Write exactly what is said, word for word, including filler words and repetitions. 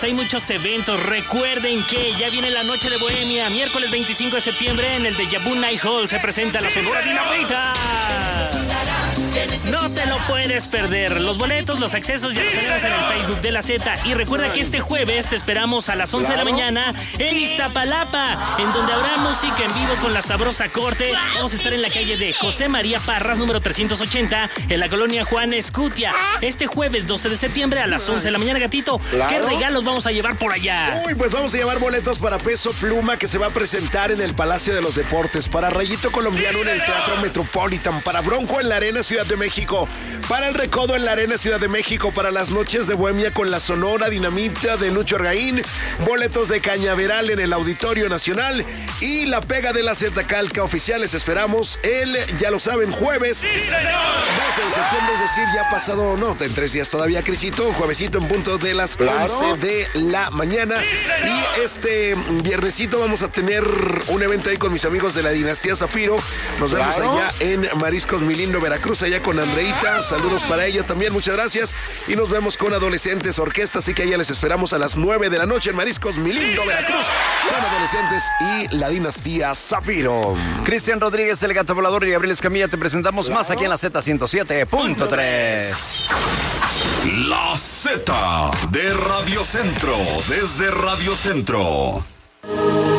Hay muchos eventos. Recuerden que ya viene la Noche de Bohemia. Miércoles veinticinco de septiembre en el de Yabú Night Hall se presenta la Sonora Dinamita. No te lo puedes perder. Los boletos, los accesos ya los tenemos en el Facebook de la Z. Y recuerda que este jueves te esperamos a las once de la mañana en Iztapalapa, en donde habrá música en vivo con la sabrosa corte. Vamos a estar en la calle de José María Parras, número trescientos ochenta, en la colonia Juan Escutia. Este jueves doce de septiembre a las once de la mañana, gatito. Claro. ¿Qué regalos vamos a llevar por allá? Uy, pues vamos a llevar boletos para Peso Pluma, que se va a presentar en el Palacio de los Deportes, para Rayito Colombiano en el Teatro Metropolitan, para Bronco en la Arena Ciudad de México, para El Recodo en la Arena Ciudad de México, para las Noches de Bohemia con la Sonora Dinamita de Lucho Argaín, boletos de Cañaveral en el Auditorio Nacional y la pega de la Z Calca oficial. Les esperamos el, ya lo saben, jueves doce de septiembre, es decir, ya pasado, no, en tres días todavía, Crisito, juevesito en punto de las Claro. once de la mañana. Y este viernesito vamos a tener un evento ahí con mis amigos de la Dinastía Zafiro. Nos vemos Claro. allá en Mariscos Milindo, Veracruz, allá con Andreita. Saludos para ella también, muchas gracias. Y nos vemos con Adolescentes Orquesta, así que allá les esperamos a las nueve de la noche en Mariscos Milindo, Veracruz, con Adolescentes y la Dinastía Zafiro. Cristian Rodríguez, el Gato Volador, y Gabriel Escamilla, te presentamos Claro. más aquí en la Z ciento siete punto tres. La Z de Radio Centro, desde Radio Centro.